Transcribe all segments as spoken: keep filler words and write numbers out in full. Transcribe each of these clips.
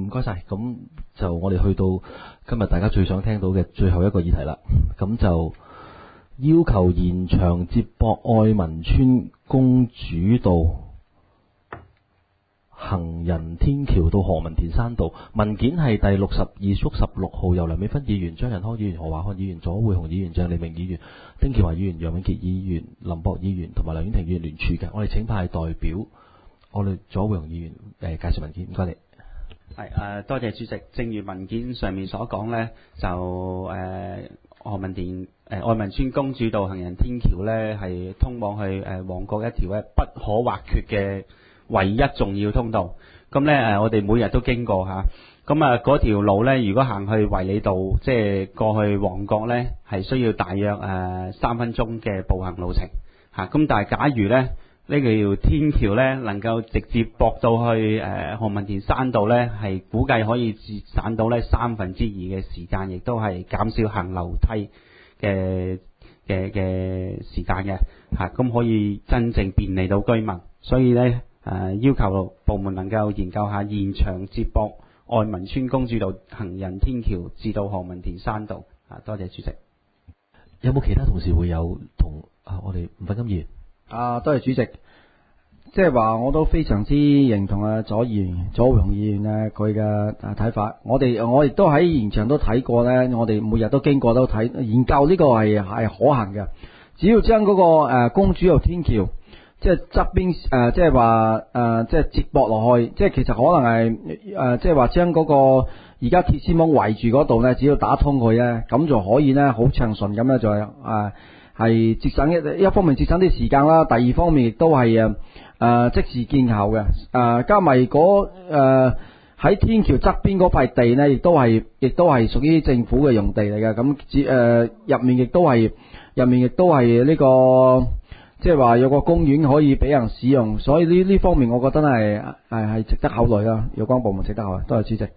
唔該晒。咁就我哋去到今日大家最想聽到嘅最後一個議題啦。咁就要求延長接駁愛民村公主道行人天橋到何文田山道。文件係第六十二縮十六號，由梁美芬議員、張仁康議員、何華漢議員、左會雄議員、鄭利明議員、丁健華議員、楊永杰議員、林博議員同埋梁婉婷議員聯署嘅。我哋請派代表我哋左會雄議員誒、呃、介紹文件，唔該你。 係誒、呃，多謝主席。正如文件上面所講呢，就誒、呃、何文田誒、呃、愛民村公主道行人天橋呢，係通往去誒、呃、旺角一條咧不可或缺嘅唯一重要通道。咁呢，誒、呃，我哋每日都經過嚇。咁啊，嗰條路呢，如果行去衛理道，即係過去旺角呢，係需要大約誒、呃、三分鐘嘅步行路程嚇。咁、啊、但係假如呢，呢條天橋呢能夠直接駁到去誒、呃、何文田山道呢，係估計可以節省到呢三分之二嘅時間，亦都係減少行樓梯嘅嘅嘅時間嘅嚇，咁、啊、可以真正便利到居民。所以呢，誒、呃、要求部門能夠研究下延長接駁愛民村公主道行人天橋至到何文田山道啊！多謝主席。 有冇其他同事會有同啊？我哋吳粉金議員。 啊，多謝主席。即係話，我都非常之認同啊左議員、左會雄議員咧佢嘅睇法。我哋我亦都喺現場都睇過咧，我哋每日都經過都睇研究呢個係係可行嘅。只要將嗰、那個誒、呃、公主道天橋，即係側邊誒，即係話誒，即係接駁落去，即係其實可能係誒、呃，即係話將嗰個而家鐵絲網圍住嗰度咧，只要打通佢咧，咁就可以咧好暢順咁咧就係誒係節省一一方面節省啲時間啦，第二方面亦都係誒。誒、呃，即時見效嘅。誒、呃，加埋嗰誒喺天橋側邊嗰塊地呢，亦都係亦都係屬於政府嘅用地嚟嘅。咁誒入面亦都係入面亦都係呢個，即係話有個公園可以俾人使用。所以呢呢方面，我覺得係係係值得考慮啦。有關部門值得考慮。多謝主席。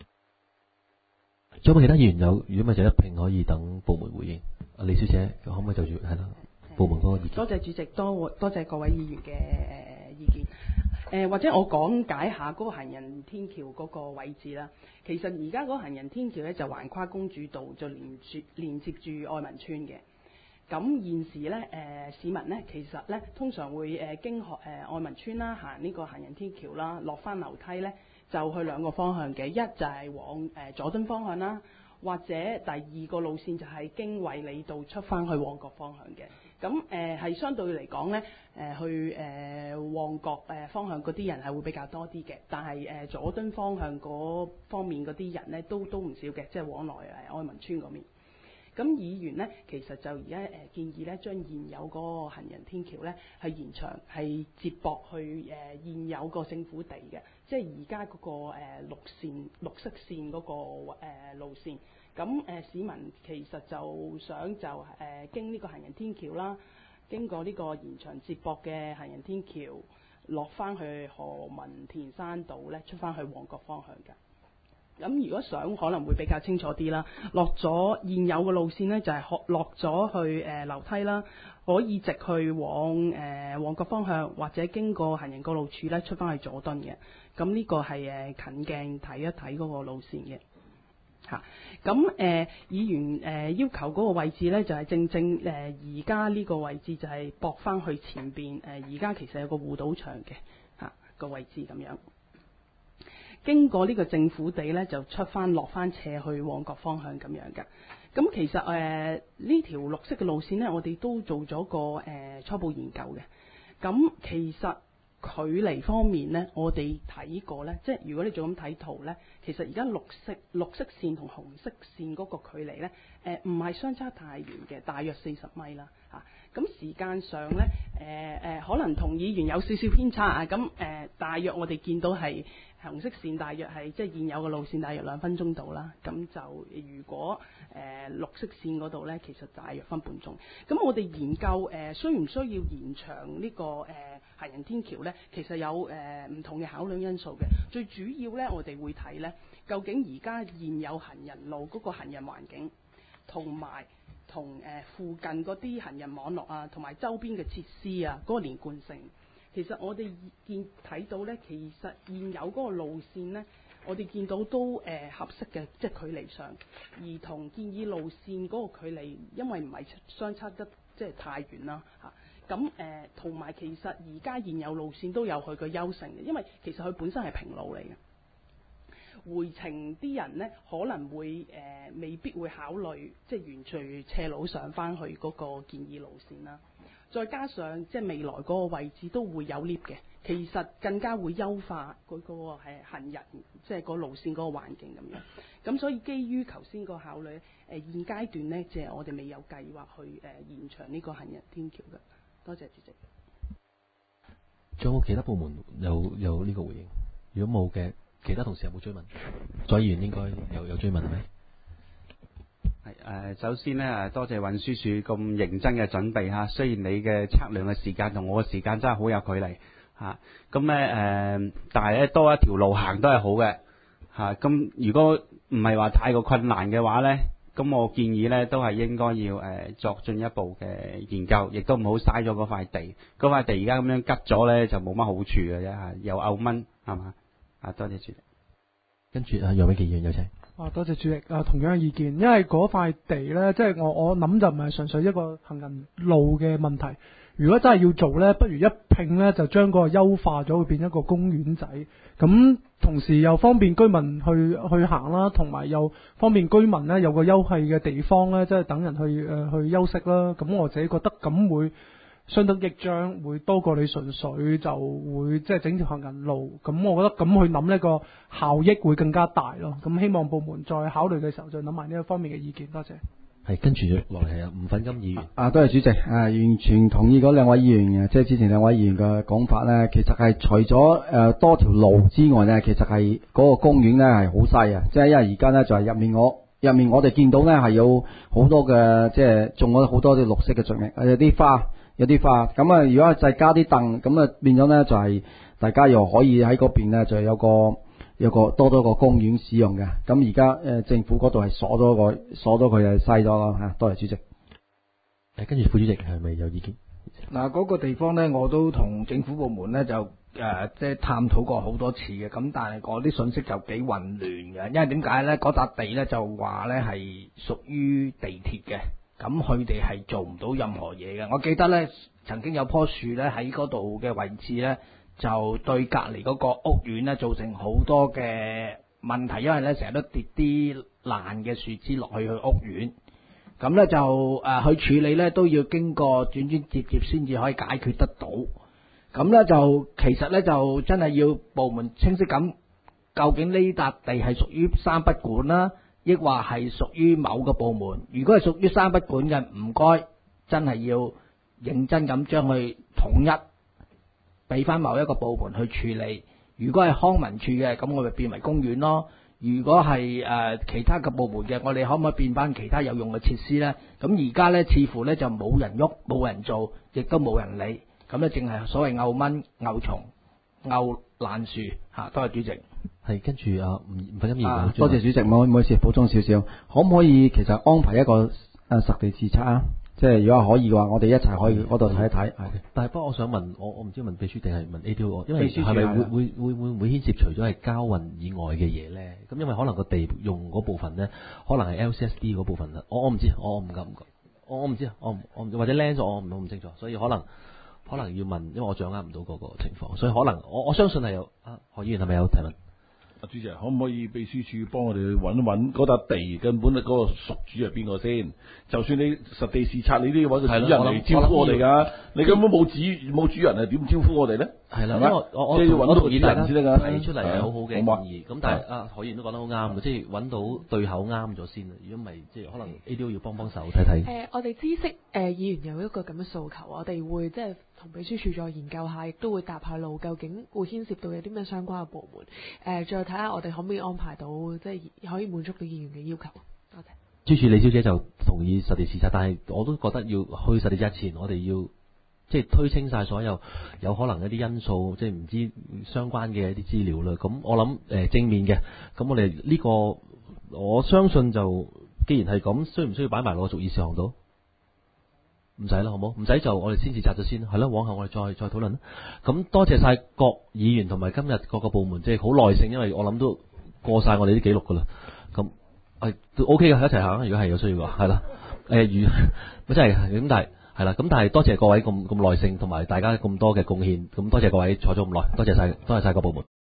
仲有冇其他議員有？如果咪就一併可以等部門回應。阿李小姐，可唔可以就住係啦？部門嗰個意見。 多謝主席，多多謝各位議員嘅誒意見。誒、呃、或者我講解下嗰個行人天橋嗰個位置啦。其實而家嗰個行人天橋咧就橫跨公主道，就連住連接住愛民村嘅。咁現時咧誒、呃、市民咧其實咧通常會誒經學誒、呃、愛民村啦，行呢個行人天橋啦，落翻樓梯咧就去兩個方向嘅，一就係往誒、呃、佐敦方向啦，或者第二個路線就係經衛理道出翻去旺角方向嘅。咁誒係相對嚟講咧，誒、呃、去誒、呃、旺角誒方向嗰啲人係會比較多啲嘅，但係誒、呃、佐敦方向嗰方面嗰啲人咧都都唔少嘅，即係往來誒愛民村嗰邊。咁議員咧其實就而家誒建議咧，將現有嗰個行人天橋咧係延長，係接駁去誒、呃、現有個政府地嘅，即係而家嗰個誒、呃、綠線綠色線嗰、嗰個、呃、路線。咁誒、呃、市民其實就想就誒、呃、經呢個行人天橋啦，經過呢個延長接駁嘅行人天橋，落翻去何文田山道咧，出翻去旺角方向㗎。咁如果想可能會比較清楚啲啦，落咗現有嘅路線咧就係、是、落咗去誒、呃、樓梯啦，可以直去往誒、呃、旺角方向，或者經過行人過路處咧出翻去佐敦嘅。咁呢個係誒近鏡睇一睇嗰個路線嘅。嚇，咁誒議員誒、呃、要求嗰個位置咧，就係、是、正正誒而家呢個位置就係駁翻去前邊誒，而、呃、家其實有個護島牆嘅嚇個位置咁樣。經過呢個政府地咧，就出翻落翻斜去旺角方向咁樣嘅。咁其實誒呢、呃、條綠色嘅路線咧，我哋都做咗個誒、呃、初步研究嘅。咁其實距離方面咧，我哋睇過咧，即係如果你做咁睇圖咧，其實而家綠色綠色線同紅色線嗰個距離咧，誒唔係相差太遠嘅，大約四十米啦嚇。咁、啊、時間上咧，誒、呃、誒可能同議員有少少偏差啊。咁誒、呃、大約我哋見到係紅色線大約係即係現有嘅路線大約兩分鐘到啦。咁就如果誒、呃、綠色線嗰度咧，其實大約分半鐘。咁我哋研究誒、呃、需唔需要延長呢、這個誒、呃、行人天橋咧？其實有誒唔、呃、同嘅考慮因素嘅。最主要咧，我哋會睇咧，究竟而家現有行人路嗰個行人環境，同埋同誒附近嗰啲行人網絡啊，同埋周邊嘅設施啊，嗰、那個連貫性。其實我哋見睇到咧，其實現有嗰個路線咧， 我哋見到都誒、呃、合適嘅，即係距離上，而同建議路線嗰個距離，因為唔係相差得即係太遠啦嚇。咁誒同埋其實而家現有路線都有佢個優勝嘅，因為其實佢本身係平路嚟嘅。回程啲人呢可能會誒、呃、未必會考慮即係沿住斜路上翻去嗰個建議路線啦。再加上即係未來嗰個位置都會有 lift 嘅，其實更加會優化嗰個係行人即係個路線嗰個環境咁樣。咁所以基於頭先個考慮，誒、呃、現階段呢，即係我哋未有計劃去誒、呃、延長呢個行人天橋嘅。多謝主席。 仲有冇其他部門有有呢個回應？如果冇嘅，其他同事有冇追問？左議員應該有有追問係咪？ 係誒，首先咧，多謝運輸署咁認真嘅準備嚇。雖然你嘅測量嘅時間同我嘅時間真係好有距離嚇，咁咧誒，但係咧多一條路行都係好嘅嚇。咁、啊、如果唔係話太過困難嘅話咧，咁我建議咧都係應該要誒、呃、作進一步嘅研究，亦都唔好嘥咗嗰塊地。嗰塊地而家咁樣吉咗咧，就冇乜好處嘅啫嚇，又漚蚊係嘛？啊，多謝主席。跟住啊，楊永杰議員有請。 啊，多謝主席。啊，同樣嘅意見，因為嗰塊地咧，即係我我諗就唔係純粹一個行人路嘅問題。如果真係要做咧，不如一拼咧就將嗰個優化咗，會變一個公園仔。咁同時又方便居民去去行啦，同埋又方便居民咧有個休憩嘅地方咧，即係等人去誒、呃、去休息啦。咁我自己覺得咁會相得益彰，會多過你純粹就會即係整條行人路。咁我覺得咁去諗呢個效益會更加大咯。咁希望部門再考慮嘅時候，再諗埋呢一方面嘅意見。多謝。係跟住落嚟係吳粉金議員。 啊，多謝主席。啊，完全同意嗰兩位議員嘅，即係之前兩位議員嘅講法咧。其實係除咗誒、呃、多條路之外咧，其實係嗰個公園咧係好細啊。即係因為而家咧就係、是、入面我入面我哋見到咧係有好多嘅，即係種咗好多啲綠色嘅植物，有啲花。有啲花咁啊！如果再加啲凳，咁啊變咗咧就係、是、大家又可以喺嗰邊咧就有個有個多多個公園使用嘅。咁而家誒政府嗰度係鎖咗個鎖咗佢係細咗咯嚇。多謝主席。 誒，跟住副主席係咪有意見？ 嗱，嗰個地方咧，我都同政府部門咧就誒、呃、即係探討過好多次嘅。咁但係嗰啲信息就幾混亂嘅，因為點解咧？嗰笪地咧就話咧係屬於地鐵嘅。咁佢哋係做唔到任何嘢嘅。我記得咧，曾經有棵樹咧喺嗰度嘅位置咧，就對隔離嗰個屋苑咧造成好多嘅問題，因為咧成日都跌啲爛嘅樹枝落去去屋苑。咁咧就誒、呃、去處理咧都要經過轉轉接接先至可以解決得到。咁咧就其實咧就真係要部門清晰咁，究竟呢笪地係屬於三不管啦，抑或係屬於某個部門？如果係屬於三不管嘅，唔該，真係要認真咁將佢統一，俾翻某一個部門去處理。如果係康文署嘅，咁我咪變為公園咯。如果係誒、呃、其他嘅部門嘅，我哋可唔可以變翻其他有用嘅設施呢？咁而家呢，似乎呢就冇人喐，冇人做，亦都冇人理。咁呢，淨係所謂漚蚊、漚蟲、漚爛樹嚇。多謝主席。 係跟住啊，吳吳粉金議員、 啊，多謝主席，唔好唔好意思，補充少少，可唔可以其實安排一個誒、啊、實地視察啊？即係如果可以嘅話，我哋一齊可以嗰度睇一睇。 但係不過我想問，我我唔知問秘書定係問 A D O， 因為係咪會會會會唔會牽涉除咗係交運以外嘅嘢咧？咁因為可能個地用嗰部分咧，可能係 L C S D 嗰部分啦。我我唔知，我唔敢唔敢，我我唔知，我我唔知或者 land 咗，我唔好唔清楚，所以可能可能要問，因為我掌握唔到嗰個情況，所以可能我我相信係有啊。何議員係咪有提問？ 阿主席，可唔可以秘書處幫我哋去揾一揾嗰笪地根本嗰個屬主係邊個先？就算你實地視察，你都要揾個主人嚟招呼我哋㗎。你根本冇主冇主人，係點招呼我哋咧？係啦，因為我我即係要揾到個主人先得㗎。提出嚟係好好嘅建議。咁但係啊，何議員都講得好啱嘅，即係揾到對口啱咗先。如果唔係，即係可能 A D O 要幫幫手睇睇。 誒，我哋知識誒議員有一個咁嘅訴求，我哋會即係同秘書處再研究下，亦都會搭下路，究竟會牽涉到有啲咩相關嘅部門誒，再睇下我哋可唔可以安排到，即係可以滿足到議員嘅要求。多謝。 朱處李小姐就同意實地視察，但係我都覺得要去實地之前，我哋要即係推清晒所有有可能一啲因素，即係唔知相關嘅一啲資料啦。咁我諗誒、呃、正面嘅，咁我哋呢、呢個我相信就既然係咁，需唔需要擺埋落個屬議事項度？唔使啦，好冇？唔使就我哋先視察咗先，係啦，往後我哋再再討論啦。咁多謝晒各議員同埋今日各個部門，即係好耐性，因為我諗都過晒我哋啲記錄噶啦。咁係都 OK 嘅，一齊行，如果係有需要嘅話，係啦。誒，如真係咁，但係係啦。咁但係多謝各位咁咁耐性，同埋大家咁多嘅貢獻。咁多謝各位坐咗咁耐，多謝晒，多謝晒個部門。